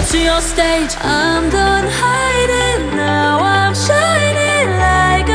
to your stage. I'm done hiding, now I'm shining like